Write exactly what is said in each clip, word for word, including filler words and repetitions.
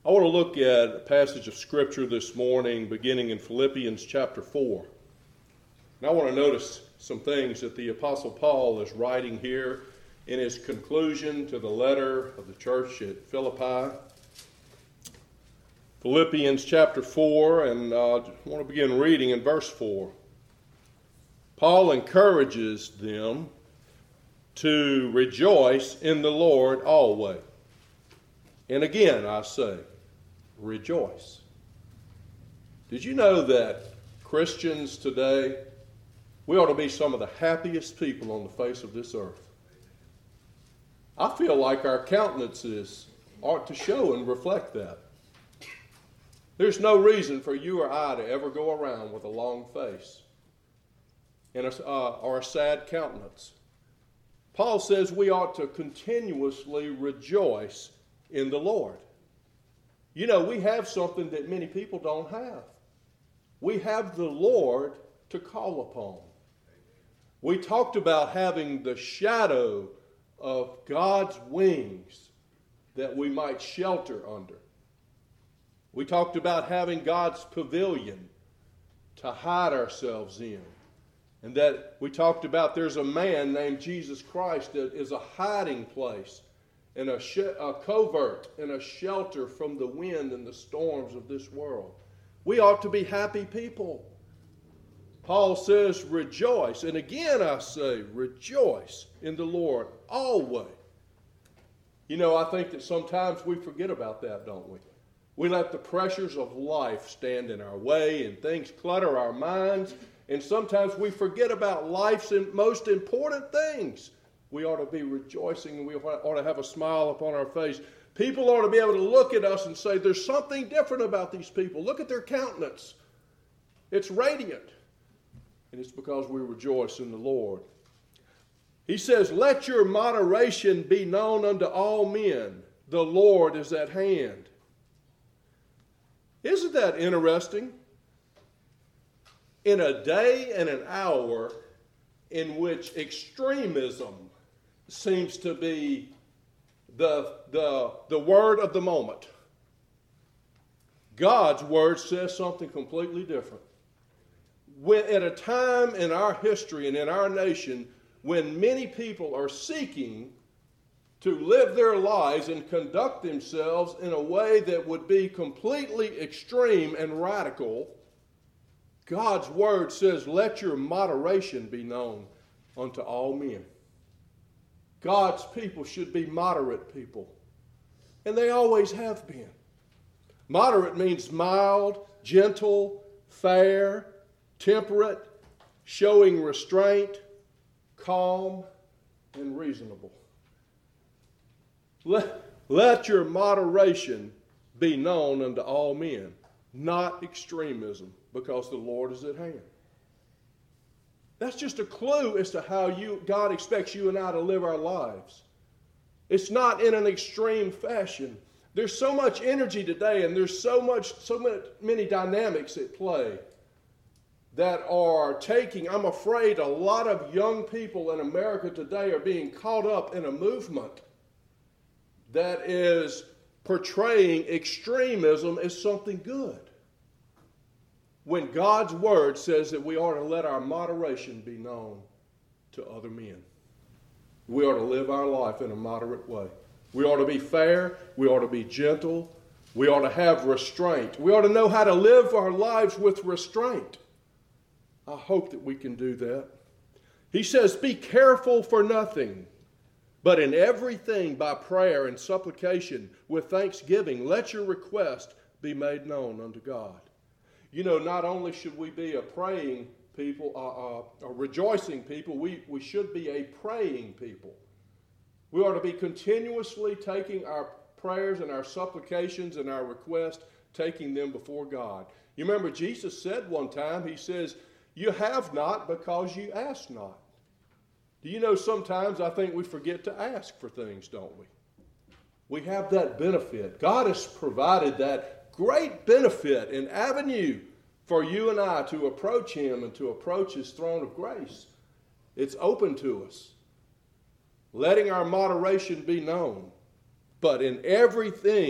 I want to look at a passage of Scripture this morning beginning in Philippians chapter four. And I want to notice some things that the Apostle Paul is writing here in his conclusion to the letter of the church at Philippi. Philippians chapter four, and uh, I want to begin reading in verse four. Paul encourages them to rejoice in the Lord always. And again, I say, rejoice. Did you know that Christians today, we ought to be some of the happiest people on the face of this earth? I feel like our countenances ought to show and reflect that. There's no reason for you or I to ever go around with a long face and a, uh, or a sad countenance. Paul says we ought to continuously rejoice in the Lord. You know, we have something that many people don't have. We have the Lord to call upon. We talked about having the shadow of God's wings that we might shelter under. We talked about having God's pavilion to hide ourselves in. And that we talked about there's a man named Jesus Christ that is a hiding place and a, sh- a covert and a shelter from the wind and the storms of this world. We ought to be happy people. Paul says, rejoice. And again I say, rejoice in the Lord always. You know, I think that sometimes we forget about that, don't we? We let the pressures of life stand in our way and things clutter our minds. And sometimes we forget about life's most important things. We ought to be rejoicing and we ought to have a smile upon our face. People ought to be able to look at us and say, there's something different about these people. Look at their countenance. It's radiant. And it's because we rejoice in the Lord. He says, let your moderation be known unto all men. The Lord is at hand. Isn't that interesting? In a day and an hour in which extremism seems to be the, the, the word of the moment, God's word says something completely different. When, at a time in our history and in our nation when many people are seeking to live their lives and conduct themselves in a way that would be completely extreme and radical, God's word says, let your moderation be known unto all men. God's people should be moderate people. And they always have been. Moderate means mild, gentle, fair, temperate, showing restraint, calm, and reasonable. Let, let your moderation be known unto all men, not extremism, because the Lord is at hand. That's just a clue as to how you God expects you and I to live our lives. It's not in an extreme fashion. There's so much energy today, and there's so much, so many, many dynamics at play that are taking, I'm afraid, a lot of young people in America today are being caught up in a movement that is portraying extremism as something good. When God's word says that we ought to let our moderation be known to other men. We ought to live our life in a moderate way. We ought to be fair. We ought to be gentle. We ought to have restraint. We ought to know how to live our lives with restraint. I hope that we can do that. He says, be careful for nothing, but in everything by prayer and supplication with thanksgiving, let your request be made known unto God. You know, not only should we be a praying people, uh, uh, a rejoicing people, we, we should be a praying people. We ought to be continuously taking our prayers and our supplications and our requests, taking them before God. You remember Jesus said one time, he says, you have not because you ask not. Do you know sometimes I think we forget to ask for things, don't we? We have that benefit. God has provided that great benefit and avenue for you and I to approach him and to approach his throne of grace. It's open to us. Letting our moderation be known. But in everything,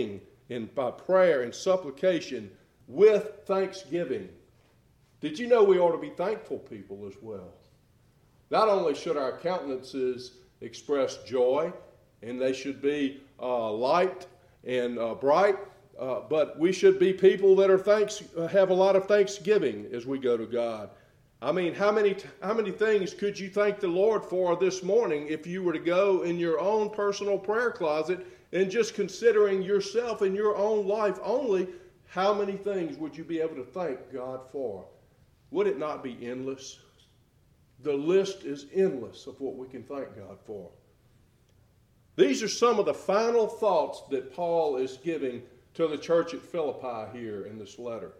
and by prayer and supplication with thanksgiving. Did you know we ought to be thankful people as well? Not only should our countenances express joy, and they should be uh, light and uh, bright, uh, but we should be people that are thanks uh, have a lot of thanksgiving as we go to God. I mean, how many how many things could you thank the Lord for this morning if you were to go in your own personal prayer closet and just considering yourself and your own life only? How many things would you be able to thank God for? Would it not be endless? The list is endless of what we can thank God for. These are some of the final thoughts that Paul is giving to the church at Philippi here in this letter.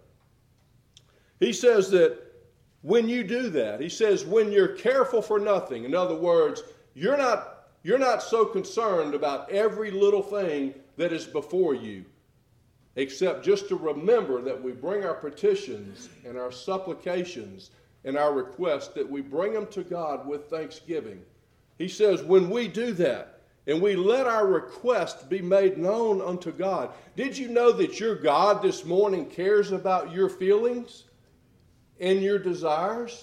He says that when you do that, he says when you're careful for nothing, in other words, you're not, you're not so concerned about every little thing that is before you, except just to remember that we bring our petitions and our supplications and our requests, that we bring them to God with thanksgiving. He says when we do that and we let our request be made known unto God. Did you know that your God this morning cares about your feelings and your desires?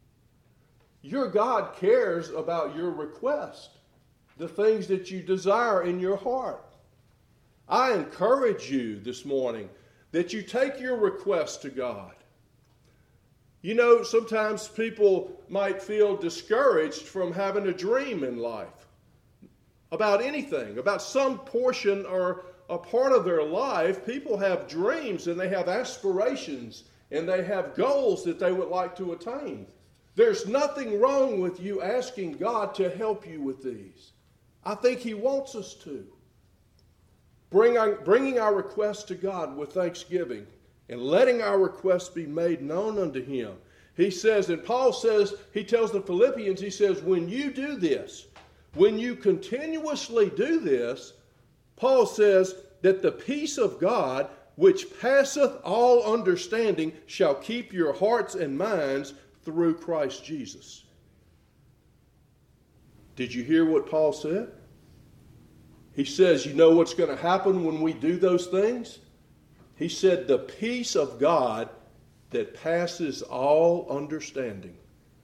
Your God cares about your request, the things that you desire in your heart. I encourage you this morning that you take your request to God. You know, sometimes people might feel discouraged from having a dream in life about anything, about some portion or a part of their life. People have dreams and they have aspirations and they have goals that they would like to attain. There's nothing wrong with you asking God to help you with these. I think He wants us to. Bring our, bringing our requests to God with thanksgiving and letting our requests be made known unto Him. He says, and Paul says, he tells the Philippians, he says, when you do this, when you continuously do this, Paul says that the peace of God, which passeth all understanding, shall keep your hearts and minds through Christ Jesus. Did you hear what Paul said? He says, you know what's going to happen when we do those things? He said, the peace of God that passes all understanding.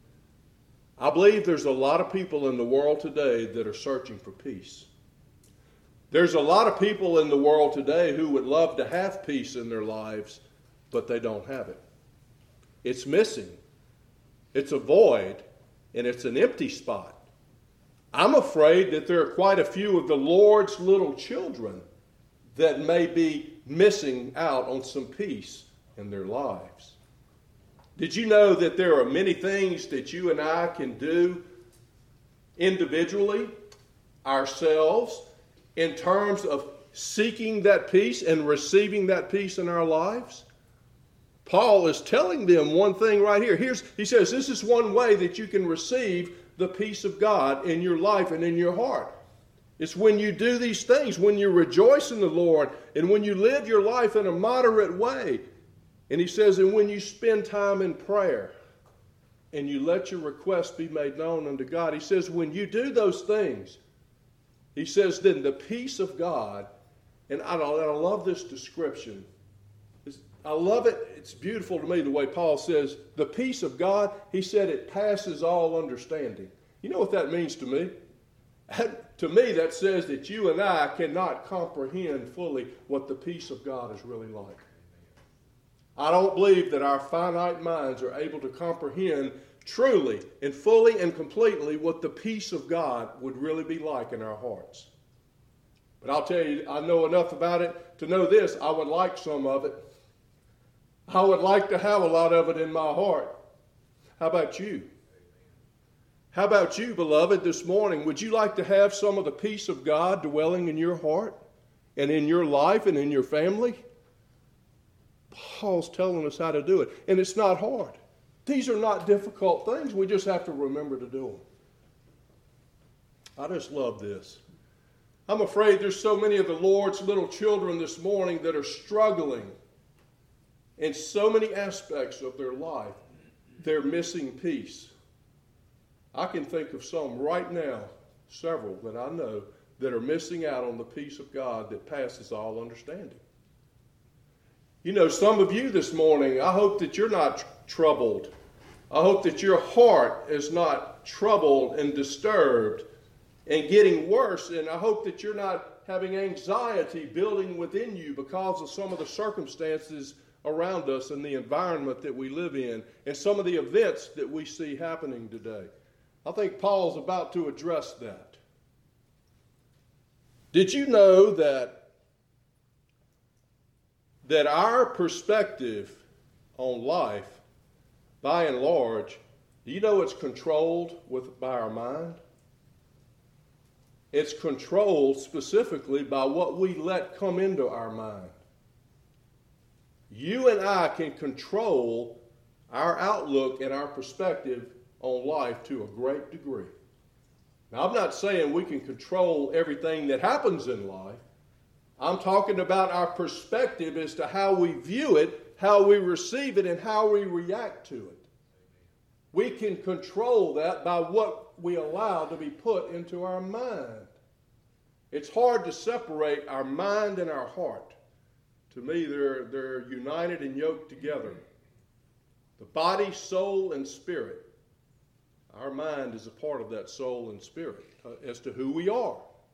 I believe there's a lot of people in the world today that are searching for peace. There's a lot of people in the world today who would love to have peace in their lives, but they don't have it. It's missing. It's a void, and it's an empty spot. I'm afraid that there are quite a few of the Lord's little children that may be missing out on some peace in their lives. Did you know that there are many things that you and I can do individually, ourselves, in terms of seeking that peace and receiving that peace in our lives? Paul is telling them one thing right here. Here's, he says, this is one way that you can receive the peace of God in your life and in your heart. It's when you do these things, when you rejoice in the Lord, and when you live your life in a moderate way. And he says, and when you spend time in prayer, and you let your requests be made known unto God. He says, when you do those things, he says, then the peace of God, and I, I love this description. It's, I love it. It's beautiful to me the way Paul says, the peace of God, he said, it passes all understanding. You know what that means to me? To me, that says that you and I cannot comprehend fully what the peace of God is really like. I don't believe that our finite minds are able to comprehend truly and fully and completely what the peace of God would really be like in our hearts. But I'll tell you, I know enough about it to know this. I would like some of it. I would like to have a lot of it in my heart. How about you? How about you, beloved, this morning? Would you like to have some of the peace of God dwelling in your heart and in your life and in your family? Paul's telling us how to do it, and it's not hard. These are not difficult things. We just have to remember to do them. I just love this. I'm afraid there's so many of the Lord's little children this morning that are struggling in so many aspects of their life. They're missing peace. I can think of some right now, several that I know, that are missing out on the peace of God that passes all understanding. You know, some of you this morning, I hope that you're not tr- troubled. I hope that your heart is not troubled and disturbed and getting worse. And I hope that you're not having anxiety building within you because of some of the circumstances around us and the environment that we live in and some of the events that we see happening today. I think Paul's about to address that. Did you know that, that our perspective on life, by and large, do you know it's controlled with, by our mind? It's controlled specifically by what we let come into our mind. You and I can control our outlook and our perspective on life to a great degree. Now, I'm not saying we can control everything that happens in life. I'm talking about our perspective as to how we view it, how we receive it, and how we react to it. We can control that by what we allow to be put into our mind. It's hard to separate our mind and our heart. To me, they're, they're united and yoked together. The body, soul, and spirit. Our mind is a part of that soul and spirit uh, as to who we are.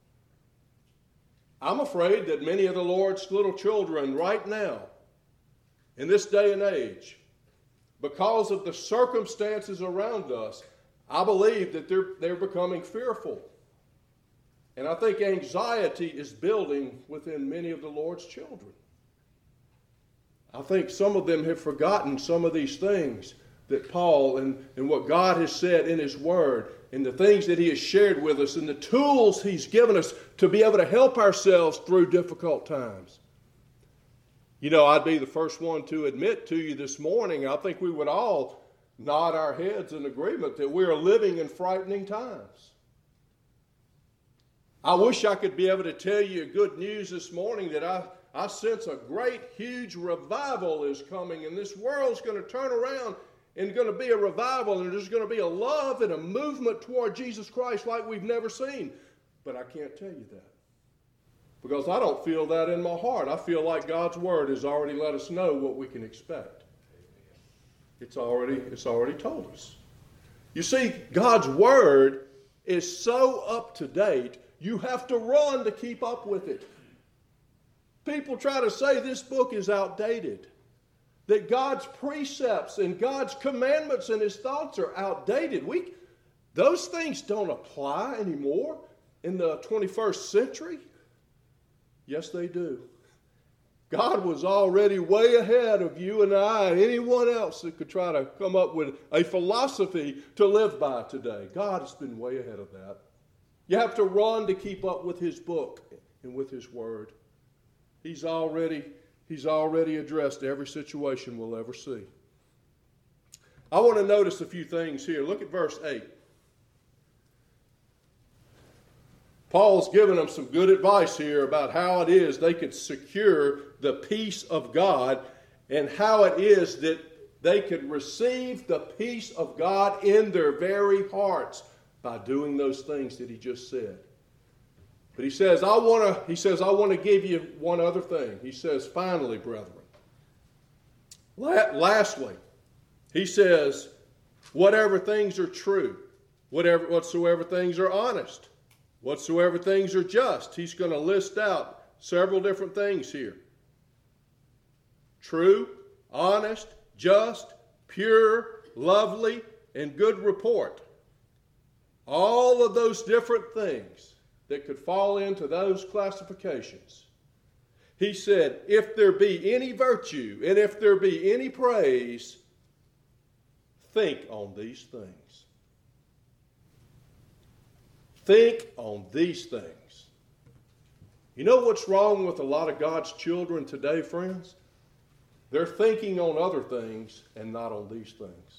I'm afraid that many of the Lord's little children right now, in this day and age, because of the circumstances around us, I believe that they're, they're becoming fearful. And I think anxiety is building within many of the Lord's children. I think some of them have forgotten some of these things that Paul and, and what God has said in His Word and the things that He has shared with us and the tools He's given us to be able to help ourselves through difficult times. You know, I'd be the first one to admit to you this morning, I think we would all nod our heads in agreement that we are living in frightening times. I wish I could be able to tell you good news this morning that I, I sense a great, huge revival is coming and this world's going to turn around and going to be a revival and there's going to be a love and a movement toward Jesus Christ like we've never seen. But I can't tell you that because I don't feel that in my heart. I feel like God's Word has already let us know what we can expect. It's already, it's already told us. You see, God's Word is so up to date, you have to run to keep up with it. People try to say this book is outdated, that God's precepts and God's commandments and His thoughts are outdated. We, those things don't apply anymore in the twenty-first century. Yes, they do. God was already way ahead of you and I and anyone else that could try to come up with a philosophy to live by today. God has been way ahead of that. You have to run to keep up with His book and with His Word. He's already, he's already addressed every situation we'll ever see. I want to notice a few things here. Look at verse eight. Paul's given them some good advice here about how it is they could secure the peace of God and how it is that they could receive the peace of God in their very hearts by doing those things that he just said. But he says, I want to, he says, I want to give you one other thing. He says, finally, brethren. Lastly, he says, whatever things are true, whatever, whatsoever things are honest, whatsoever things are just. He's going to list out several different things here. True, honest, just, pure, lovely, and good report. All of those different things that could fall into those classifications. He said, if there be any virtue and if there be any praise, think on these things. Think on these things. You know what's wrong with a lot of God's children today, friends? They're thinking on other things and not on these things.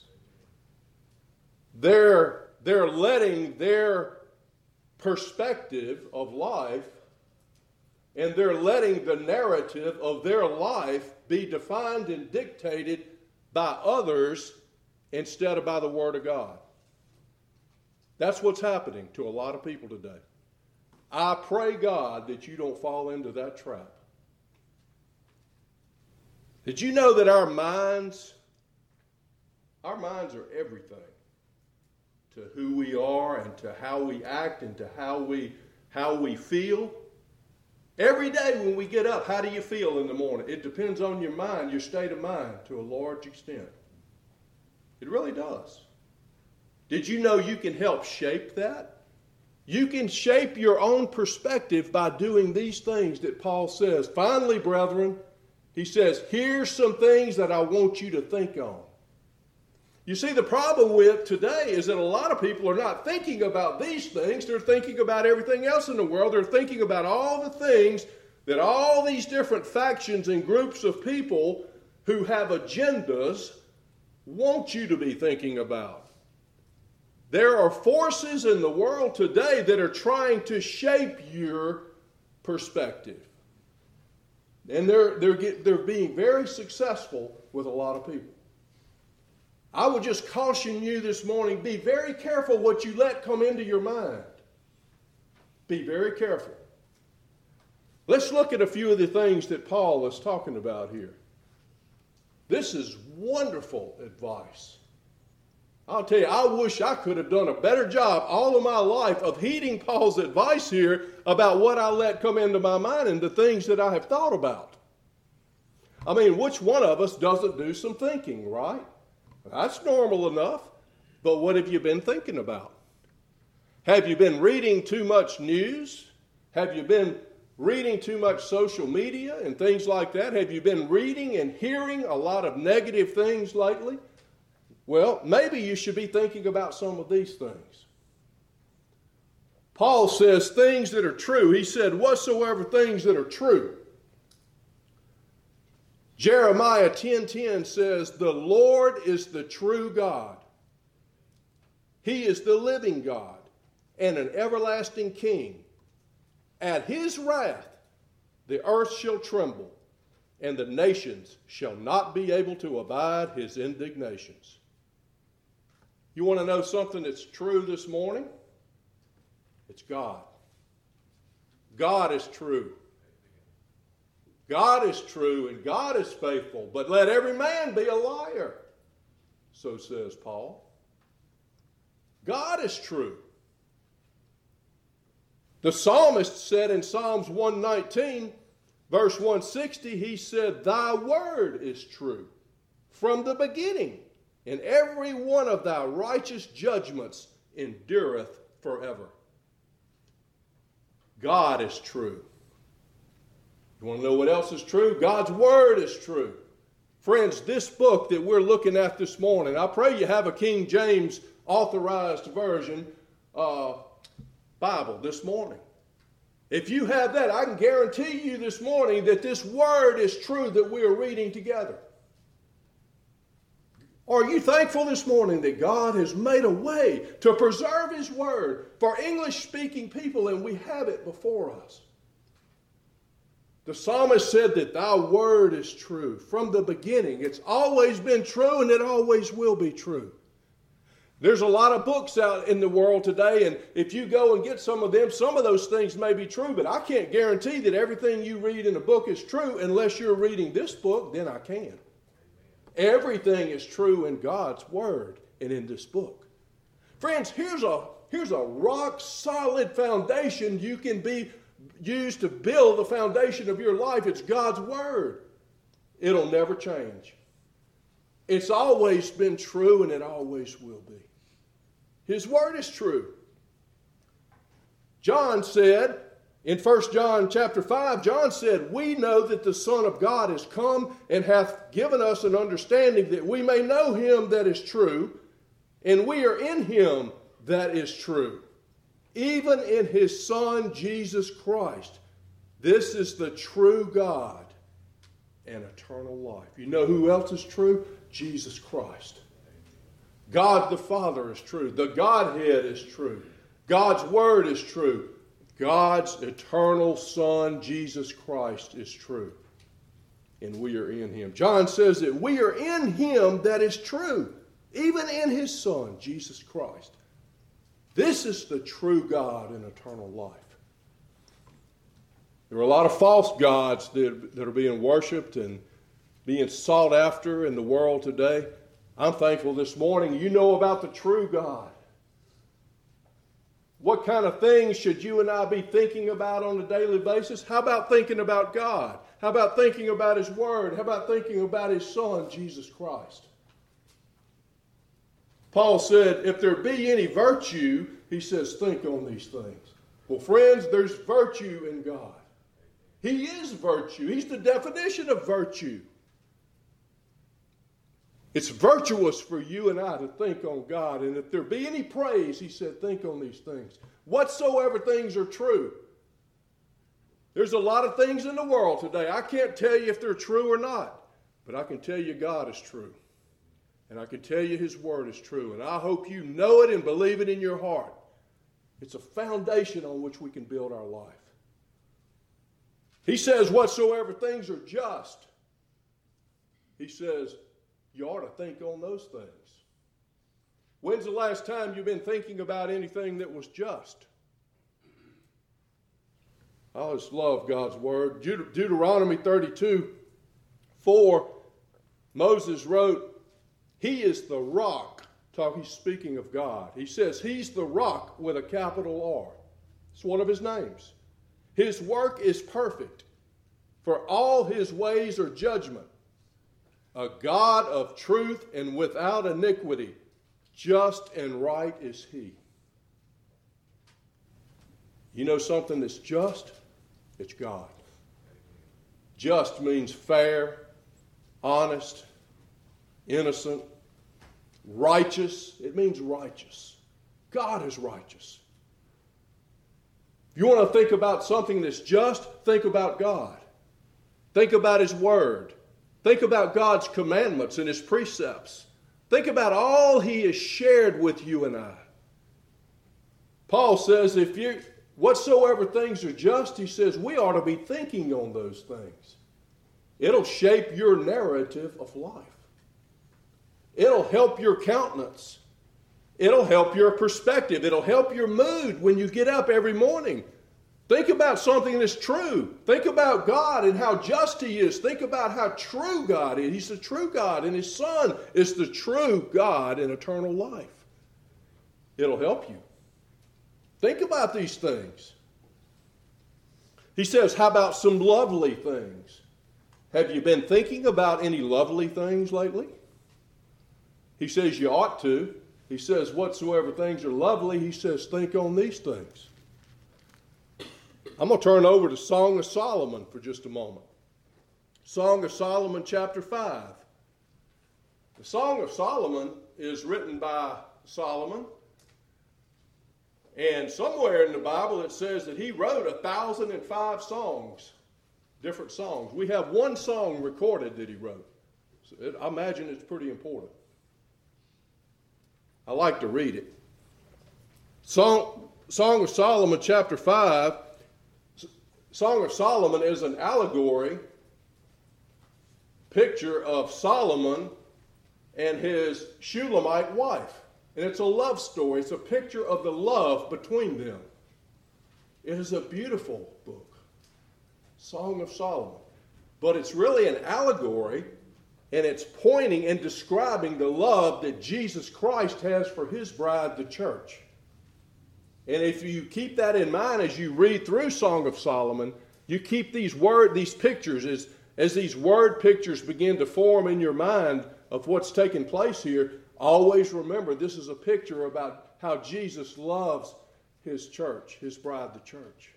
They're, they're letting their perspective of life and they're letting the narrative of their life be defined and dictated by others instead of by the Word of God. That's what's happening to a lot of people today. I pray, God, that you don't fall into that trap. Did you know that our minds, our minds are everything to who we are and to how we act and to how we, how we feel? Every day when we get up, how do you feel in the morning? It depends on your mind, your state of mind, to a large extent. It really does. Did you know you can help shape that? You can shape your own perspective by doing these things that Paul says. Finally, brethren, he says, here's some things that I want you to think on. You see, the problem with today is that a lot of people are not thinking about these things. They're thinking about everything else in the world. They're thinking about all the things that all these different factions and groups of people who have agendas want you to be thinking about. There are forces in the world today that are trying to shape your perspective. And they're, they're, get, they're being very successful with a lot of people. I would just caution you this morning, be very careful what you let come into your mind. Be very careful. Let's look at a few of the things that Paul is talking about here. This is wonderful advice. I'll tell you, I wish I could have done a better job all of my life of heeding Paul's advice here about what I let come into my mind and the things that I have thought about. I mean, which one of us doesn't do some thinking, right? That's normal enough. But what have you been thinking about? Have you been reading too much news? Have you been reading too much social media and things like that? Have you been reading and hearing a lot of negative things lately? Well, maybe you should be thinking about some of these things. Paul says things that are true. He said, whatsoever things that are true. Jeremiah ten ten says, the Lord is the true God. He is the living God and an everlasting King. At his wrath the earth shall tremble, and the nations shall not be able to abide his indignations. You want to know something that's true this morning? It's God. God is true. God is true and God is faithful, but let every man be a liar, so says Paul. God is true. The psalmist said in Psalms one nineteen, verse one sixty, he said, thy word is true from the beginning, and every one of thy righteous judgments endureth forever. God is true. You want to know what else is true? God's word is true. Friends, this book that we're looking at this morning, I pray you have a King James authorized version uh, Bible this morning. If you have that, I can guarantee you this morning that this word is true that we are reading together. Are you thankful this morning that God has made a way to preserve his word for English-speaking people, and we have it before us? The psalmist said that thy word is true from the beginning. It's always been true, and it always will be true. There's a lot of books out in the world today, and if you go and get some of them, some of those things may be true, but I can't guarantee that everything you read in a book is true unless you're reading this book, then I can. Everything is true in God's word and in this book. Friends, here's a, here's a rock-solid foundation you can be used to build the foundation of your life. It's God's word. It'll never change. It's always been true, and it always will be. His word is true. John said, in First John chapter five, John said, we know that the Son of God is come and hath given us an understanding that we may know him that is true, and we are in him that is true, even in his Son Jesus Christ. This is the true God and eternal life. You know who else is true? Jesus Christ. God the Father is true. The Godhead is true. God's Word is true. God's eternal Son, Jesus Christ, is true. And we are in him. John says that we are in him that is true, even in his Son, Jesus Christ. This is the true God and eternal life. There are a lot of false gods that, that are being worshipped and being sought after in the world today. I'm thankful this morning you know about the true God. What kind of things should you and I be thinking about on a daily basis? How about thinking about God? How about thinking about His Word? How about thinking about His Son, Jesus Christ? Paul said, if there be any virtue, he says, think on these things. Well, friends, there's virtue in God. He is virtue. He's the definition of virtue. It's virtuous for you and I to think on God. And if there be any praise, he said, think on these things. Whatsoever things are true. There's a lot of things in the world today. I can't tell you if they're true or not. But I can tell you God is true. And I can tell you His Word is true. And I hope you know it and believe it in your heart. It's a foundation on which we can build our life. He says, whatsoever things are just. He says, you ought to think on those things. When's the last time you've been thinking about anything that was just? I just love God's Word. Deut- Deuteronomy thirty-two, four, Moses wrote, He is the rock. Talk, he's speaking of God. He says, He's the rock with a capital R. It's one of His names. His work is perfect, for all His ways are judgment. A God of truth and without iniquity, just and right is He. You know something that's just? It's God. Just means fair, honest, innocent, righteous. It means righteous. God is righteous. If you want to think about something that's just, think about God. Think about His Word. Think about God's commandments and His precepts. Think about all He has shared with you and I. Paul says, if you, whatsoever things are just, he says, we ought to be thinking on those things. It'll shape your narrative of life. It'll help your countenance. It'll help your perspective. It'll help your mood when you get up every morning. Think about something that's true. Think about God and how just He is. Think about how true God is. He's the true God, and His Son is the true God in eternal life. It'll help you. Think about these things. He says, how about some lovely things? Have you been thinking about any lovely things lately? He says you ought to. He says, whatsoever things are lovely, he says, think on these things. I'm going to turn over to Song of Solomon for just a moment. Song of Solomon, chapter five. The Song of Solomon is written by Solomon. And somewhere in the Bible it says that he wrote a thousand and five songs, different songs. We have one song recorded that he wrote. So it, I imagine it's pretty important. I like to read it. Song, Song of Solomon, chapter five. Song of Solomon is an allegory, picture of Solomon and his Shulamite wife. And it's a love story. It's a picture of the love between them. It is a beautiful book, Song of Solomon. But it's really an allegory, and it's pointing and describing the love that Jesus Christ has for His bride, the church. And if you keep that in mind as you read through Song of Solomon, you keep these word, these pictures, as, as these word pictures begin to form in your mind of what's taking place here, always remember this is a picture about how Jesus loves His church, His bride, the church.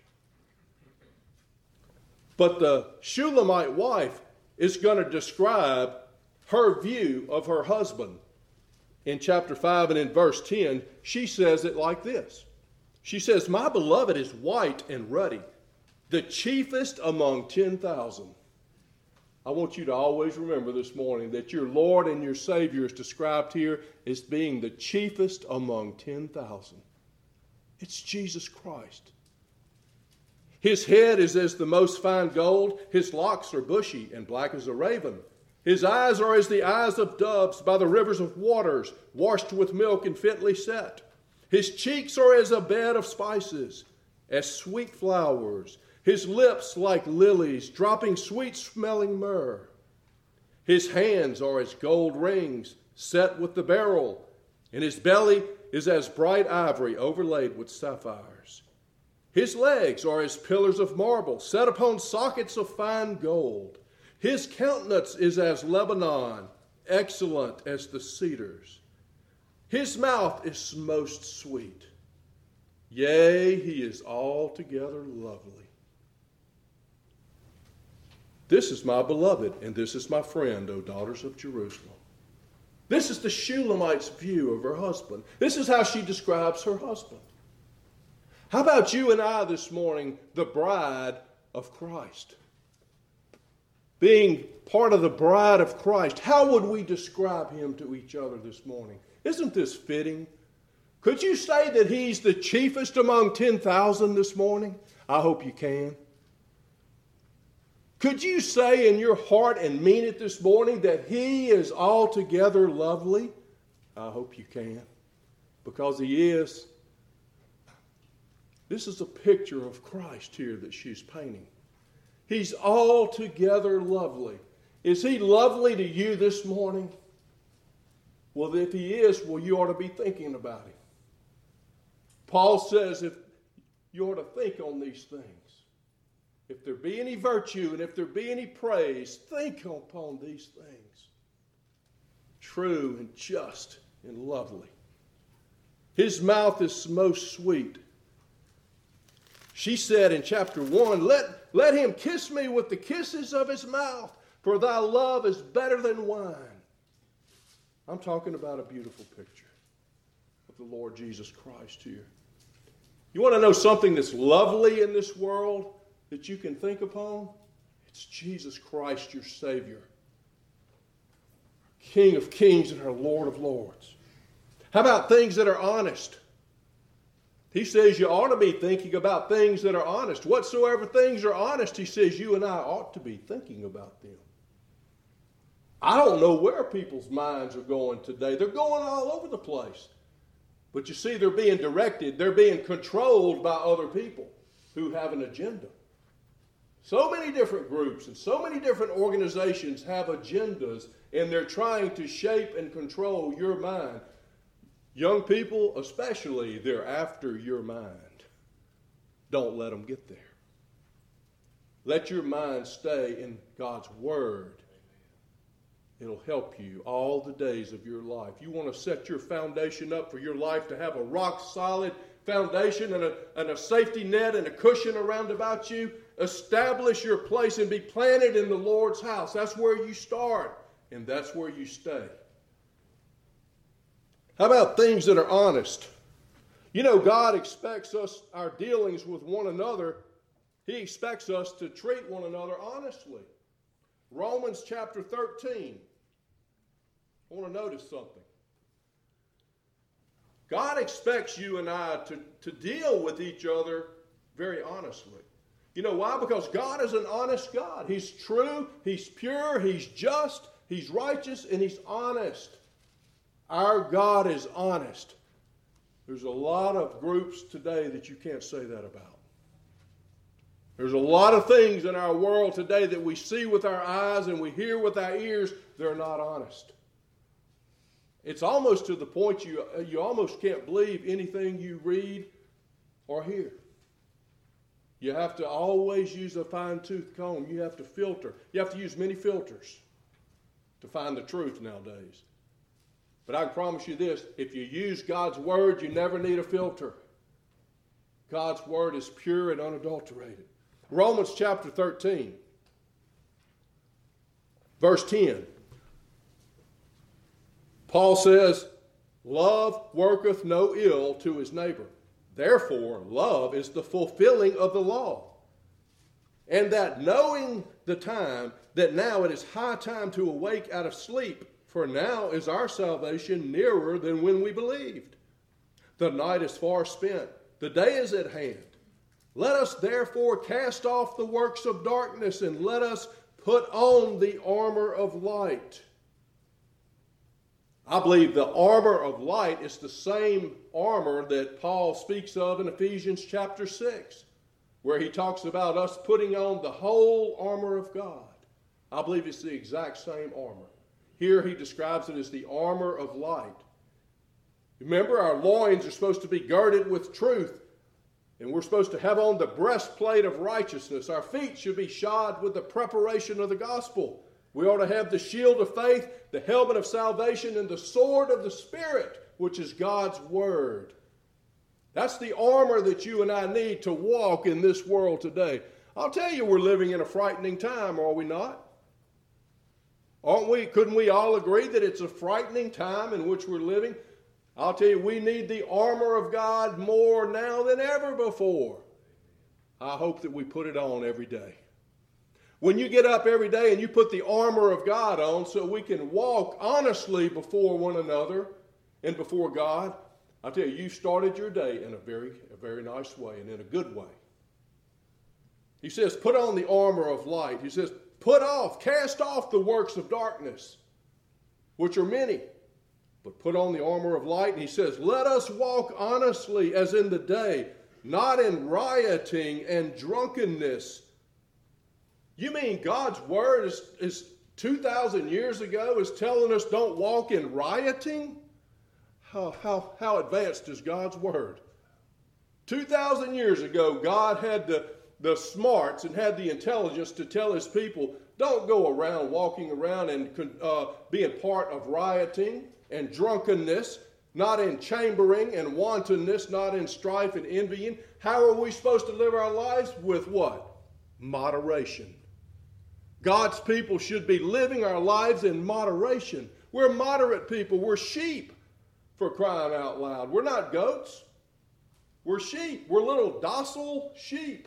But the Shulamite wife is going to describe her view of her husband. In chapter five and in verse ten, she says it like this. She says, my beloved is white and ruddy, the chiefest among ten thousand. I want you to always remember this morning that your Lord and your Savior is described here as being the chiefest among ten thousand. It's Jesus Christ. His head is as the most fine gold. His locks are bushy and black as a raven. His eyes are as the eyes of doves by the rivers of waters, washed with milk and fitly set. His cheeks are as a bed of spices, as sweet flowers. His lips like lilies, dropping sweet-smelling myrrh. His hands are as gold rings set with the beryl, and his belly is as bright ivory overlaid with sapphires. His legs are as pillars of marble set upon sockets of fine gold. His countenance is as Lebanon, excellent as the cedars. His mouth is most sweet. Yea, he is altogether lovely. This is my beloved, and this is my friend, O daughters of Jerusalem. This is the Shulamite's view of her husband. This is how she describes her husband. How about you and I this morning, the bride of Christ? Being part of the bride of Christ, how would we describe him to each other this morning? Isn't this fitting? Could you say that he's the chiefest among ten thousand this morning? I hope you can. Could you say in your heart and mean it this morning that he is altogether lovely? I hope you can, because he is. This is a picture of Christ here that she's painting. He's altogether lovely. Is he lovely to you this morning? Well, if he is, well, you ought to be thinking about him. Paul says if you ought to think on these things. If there be any virtue and if there be any praise, think upon these things. True and just and lovely. His mouth is most sweet. She said in chapter one, let, let him kiss me with the kisses of his mouth, for thy love is better than wine. I'm talking about a beautiful picture of the Lord Jesus Christ here. You want to know something that's lovely in this world that you can think upon? It's Jesus Christ, your Savior, King of kings and our Lord of lords. How about things that are honest? He says you ought to be thinking about things that are honest. Whatsoever things are honest, he says you and I ought to be thinking about them. I don't know where people's minds are going today. They're going all over the place. But you see, they're being directed, they're being controlled by other people who have an agenda. So many different groups and so many different organizations have agendas, and they're trying to shape and control your mind. Young people especially, they're after your mind. Don't let them get there. Let your mind stay in God's Word. It'll help you all the days of your life. You want to set your foundation up for your life to have a rock-solid foundation and a, and a safety net and a cushion around about you. Establish your place and be planted in the Lord's house. That's where you start, and that's where you stay. How about things that are honest? You know, God expects us, our dealings with one another, He expects us to treat one another honestly. Romans chapter thirteen. I want to notice something. God expects you and I to, to deal with each other very honestly. You know why? Because God is an honest God. He's true, He's pure, He's just, He's righteous, and He's honest. Our God is honest. There's a lot of groups today that you can't say that about. There's a lot of things in our world today that we see with our eyes and we hear with our ears. They're not honest. It's almost to the point you, you almost can't believe anything you read or hear. You have to always use a fine-tooth comb. You have to filter. You have to use many filters to find the truth nowadays. But I can promise you this, if you use God's Word, you never need a filter. God's Word is pure and unadulterated. Romans chapter thirteen, verse ten. Paul says, love worketh no ill to his neighbor. Therefore, love is the fulfilling of the law. And that knowing the time, that now it is high time to awake out of sleep, for now is our salvation nearer than when we believed. The night is far spent, the day is at hand. Let us therefore cast off the works of darkness, and let us put on the armor of light. I believe the armor of light is the same armor that Paul speaks of in Ephesians chapter six. where he talks about us putting on the whole armor of God. I believe it's the exact same armor. Here he describes it as the armor of light. Remember, our loins are supposed to be girded with truth, and we're supposed to have on the breastplate of righteousness. Our feet should be shod with the preparation of the gospel. We ought to have the shield of faith, the helmet of salvation, and the sword of the Spirit, which is God's word. That's the armor that you and I need to walk in this world today. I'll tell you, we're living in a frightening time, are we not? Aren't we? Couldn't we all agree that it's a frightening time in which we're living? I'll tell you, we need the armor of God more now than ever before. I hope that we put it on every day. When you get up every day and you put the armor of God on so we can walk honestly before one another and before God, I'll tell you, you started your day in a very, a very nice way and in a good way. He says, put on the armor of light. He says, put off, cast off the works of darkness, which are many. But put on the armor of light. And he says, let us walk honestly as in the day, not in rioting and drunkenness. You mean God's word is, is two thousand years ago is telling us don't walk in rioting? How, how, how advanced is God's word? two thousand years ago, God had the, the smarts and had the intelligence to tell his people, don't go around walking around and uh, being part of rioting and drunkenness, not in chambering and wantonness, not in strife and envying. How are we supposed to live our lives? With what? Moderation. God's people should be living our lives in moderation. We're moderate people. We're sheep, for crying out loud. We're not goats. We're sheep. We're little docile sheep.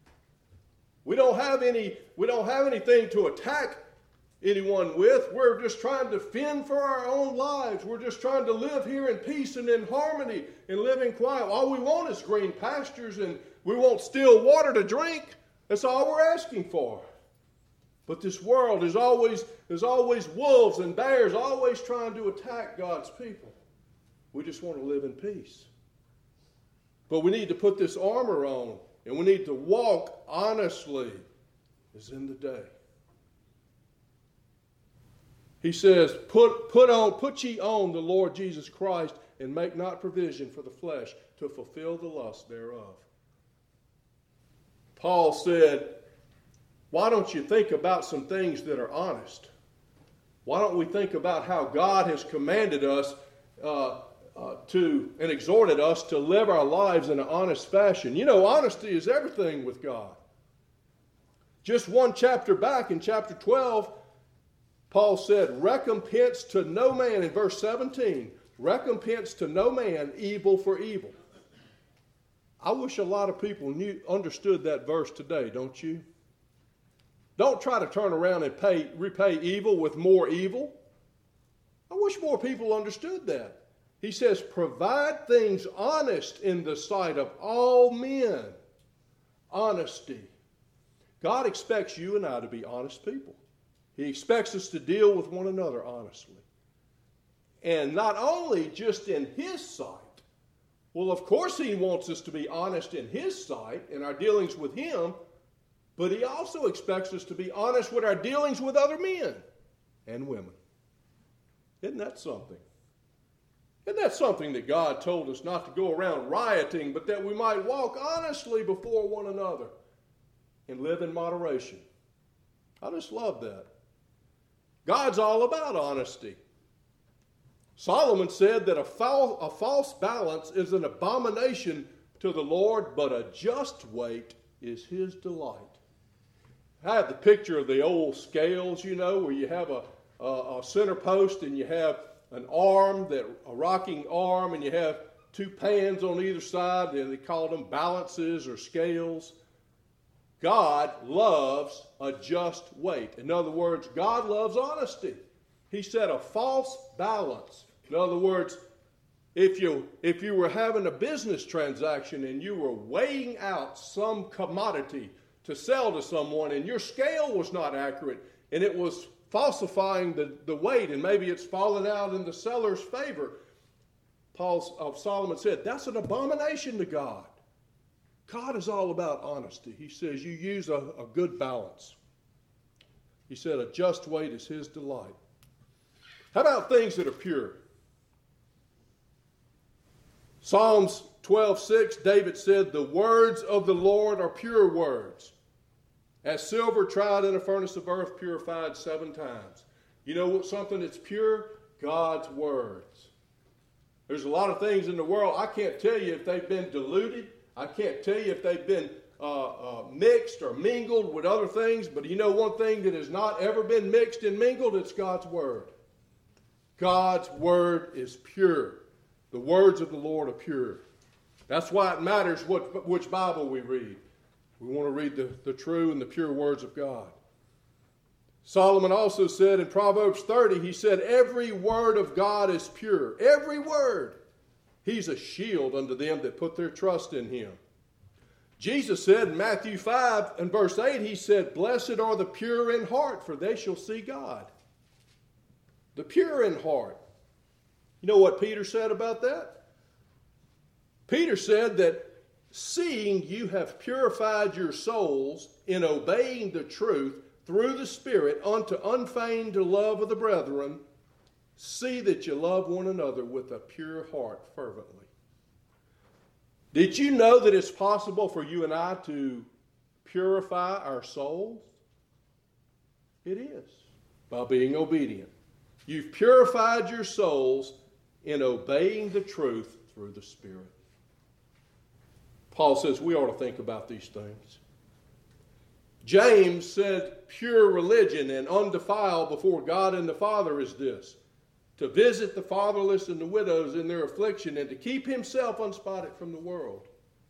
We don't have any, we don't have anything to attack anyone with. We're just trying to fend for our own lives. We're just trying to live here in peace and in harmony and live in quiet. All we want is green pastures, and we want still water to drink. That's all we're asking for. But this world is always, there's always wolves and bears always trying to attack God's people. We just want to live in peace. But we need to put this armor on, and we need to walk honestly as in the day. He says, put, put on, put ye on the Lord Jesus Christ, and make not provision for the flesh to fulfill the lust thereof. Paul said, why don't you think about some things that are honest? Why don't we think about how God has commanded us uh, uh, to and exhorted us to live our lives in an honest fashion? You know, honesty is everything with God. Just one chapter back in chapter twelve, Paul said, recompense to no man, in verse seventeen, recompense to no man evil for evil. I wish a lot of people knew, understood that verse today, don't you? Don't try to turn around and pay, repay evil with more evil. I wish more people understood that. He says, provide things honest in the sight of all men. Honesty. God expects you and I to be honest people. He expects us to deal with one another honestly. And not only just in his sight. Well, of course he wants us to be honest in his sight in our dealings with him. But he also expects us to be honest with our dealings with other men and women. Isn't that something? Isn't that something that God told us not to go around rioting, but that we might walk honestly before one another and live in moderation? I just love that. God's all about honesty. Solomon said that a, foul, a false balance is an abomination to the Lord, but a just weight is his delight. I have the picture of the old scales, you know, where you have a, a, a center post and you have an arm, that a rocking arm, and you have two pans on either side. They call them balances or scales. God loves a just weight. In other words, God loves honesty. He said a false balance. In other words, if you, if you were having a business transaction and you were weighing out some commodity to sell to someone and your scale was not accurate and it was falsifying the, the weight and maybe it's fallen out in the seller's favor, Paul of Solomon said, that's an abomination to God. God is all about honesty. He says you use a, a good balance. He said a just weight is his delight. How about things that are pure? Psalms twelve six, David said, the words of the Lord are pure words, as silver tried in a furnace of earth, purified seven times. You know what? Something that's pure? God's words. There's a lot of things in the world, I can't tell you if they've been diluted. I can't tell you if they've been uh, uh, mixed or mingled with other things, but you know one thing that has not ever been mixed and mingled? It's God's Word. God's Word is pure. The words of the Lord are pure. That's why it matters what, which Bible we read. We want to read the, the true and the pure words of God. Solomon also said in Proverbs thirty, he said, every word of God is pure. Every word. He's a shield unto them that put their trust in him. Jesus said in Matthew five and verse eight, he said, blessed are the pure in heart, for they shall see God. The pure in heart. You know what Peter said about that? Peter said that seeing you have purified your souls in obeying the truth through the Spirit unto unfeigned love of the brethren, see that you love one another with a pure heart fervently. Did you know that it's possible for you and I to purify our souls? It is, by being obedient. You've purified your souls in obeying the truth through the Spirit. Paul says we ought to think about these things. James said pure religion and undefiled before God and the Father is this: to visit the fatherless and the widows in their affliction and to keep himself unspotted from the world.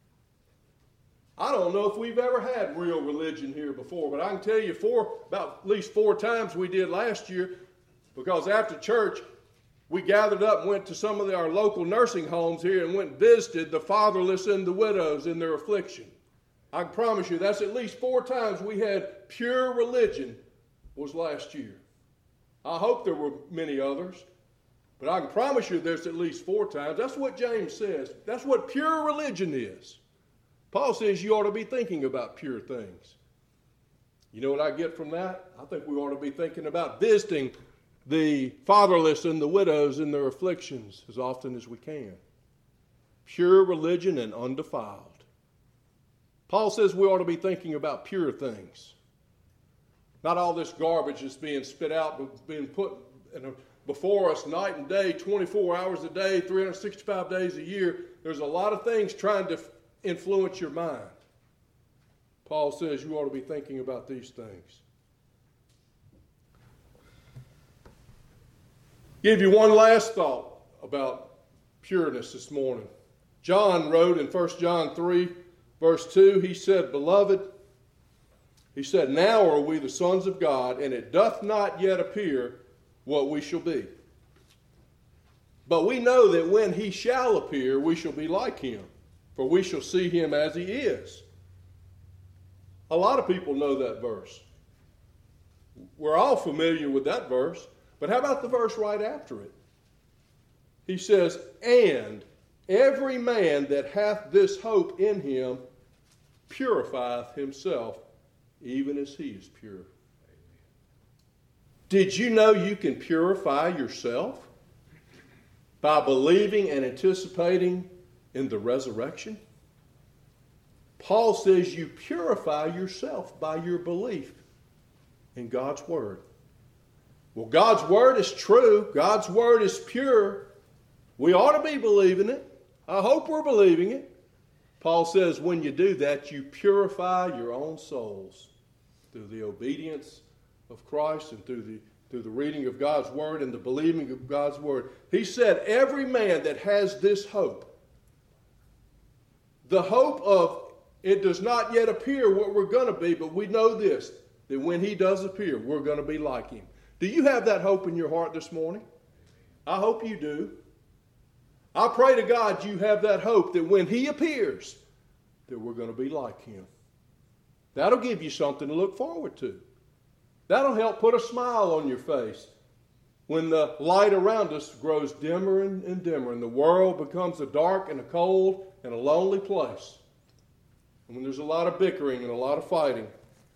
I don't know if we've ever had real religion here before, but I can tell you four, about at least four times we did last year, because after church we gathered up and went to some of the, our local nursing homes here and went and visited the fatherless and the widows in their affliction. I can promise you that's at least four times we had pure religion was last year. I hope there were many others, but I can promise you there's at least four times. That's what James says. That's what pure religion is. Paul says you ought to be thinking about pure things. You know what I get from that? I think we ought to be thinking about visiting the fatherless and the widows in their afflictions as often as we can. Pure religion and undefiled. Paul says we ought to be thinking about pure things. Not all this garbage is being spit out, but being put in a, before us night and day, twenty-four hours a day, three hundred sixty-five days a year. There's a lot of things trying to influence your mind. Paul says you ought to be thinking about these things. Give you one last thought about pureness this morning. John wrote in First John three, verse two, he said, Beloved, he said, now are we the sons of God, and it doth not yet appear what we shall be. But we know that when he shall appear, we shall be like him, for we shall see him as he is. A lot of people know that verse. We're all familiar with that verse, but how about the verse right after it? He says, and every man that hath this hope in him purifieth himself, even as he is pure. Amen. Did you know you can purify yourself by believing and anticipating in the resurrection? Paul says you purify yourself by your belief in God's Word. Well, God's Word is true. God's Word is pure. We ought to be believing it. I hope we're believing it. Paul says when you do that, you purify your own souls through the obedience of Christ and through the, through the reading of God's Word and the believing of God's Word. He said every man that has this hope, the hope of it does not yet appear what we're going to be, but we know this, that when he does appear, we're going to be like him. Do you have that hope in your heart this morning? I hope you do. I pray to God you have that hope that when he appears, that we're going to be like him. That'll give you something to look forward to. That'll help put a smile on your face when the light around us grows dimmer and, and dimmer and the world becomes a dark and a cold and a lonely place. when there's a lot of bickering and a lot of fighting,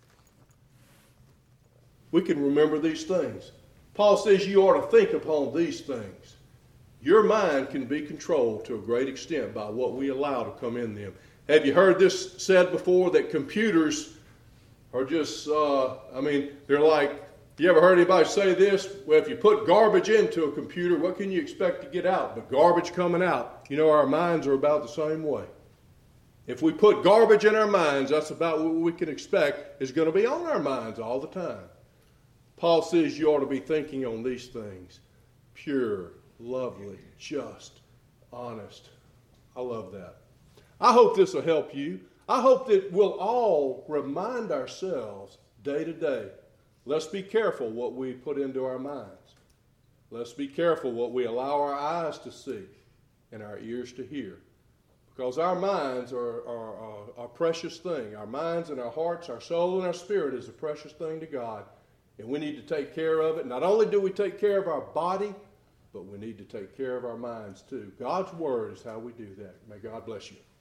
we can remember these things. Paul says you ought to think upon these things. Your mind can be controlled to a great extent by what we allow to come in them. Have you heard this said before, that computers are just, uh, I mean, they're like, you ever heard anybody say this? Well, if you put garbage into a computer, what can you expect to get out? But garbage coming out. You know, our minds are about the same way. If we put garbage in our minds, that's about what we can expect is going to be on our minds all the time. Paul says you ought to be thinking on these things. Pure, lovely, just, honest. I love that. I hope this will help you. I hope that we'll all remind ourselves day to day. Let's be careful what we put into our minds. Let's be careful what we allow our eyes to see and our ears to hear. Because our minds are, are, are a precious thing. Our minds and our hearts, our soul and our spirit is a precious thing to God. And we need to take care of it. Not only do we take care of our body, but we need to take care of our minds too. God's Word is how we do that. May God bless you.